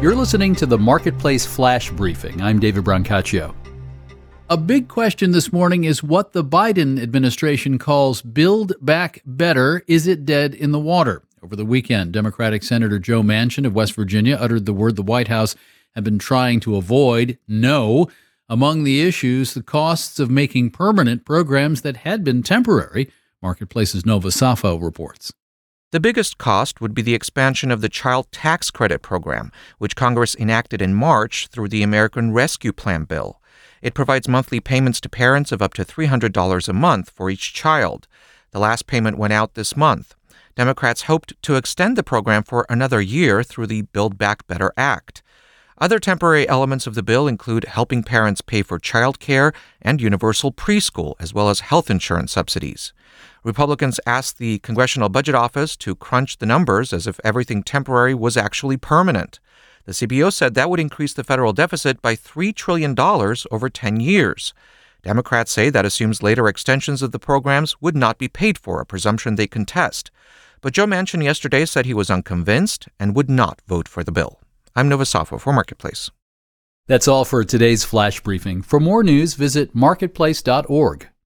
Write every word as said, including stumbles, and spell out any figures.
You're listening to the Marketplace Flash Briefing. I'm David Brancaccio. A big question this morning is what the Biden administration calls Build Back Better. Is it dead in the water? Over the weekend, Democratic Senator Joe Manchin of West Virginia uttered the word the White House had been trying to avoid, no. Among the issues, the costs of making permanent programs that had been temporary. Marketplace's Nova Safo reports. The biggest cost would be the expansion of the Child Tax Credit Program, which Congress enacted in March through the American Rescue Plan bill. It provides monthly payments to parents of up to three hundred dollars a month for each child. The last payment went out this month. Democrats hoped to extend the program for another year through the Build Back Better Act. Other temporary elements of the bill include helping parents pay for child care and universal preschool, as well as health insurance subsidies. Republicans asked the Congressional Budget Office to crunch the numbers as if everything temporary was actually permanent. The C B O said that would increase the federal deficit by three trillion dollars over ten years. Democrats say that assumes later extensions of the programs would not be paid for, a presumption they contest. But Joe Manchin yesterday said he was unconvinced and would not vote for the bill. I'm Nova Safo for Marketplace. That's all for today's Flash Briefing. For more news, visit marketplace dot org.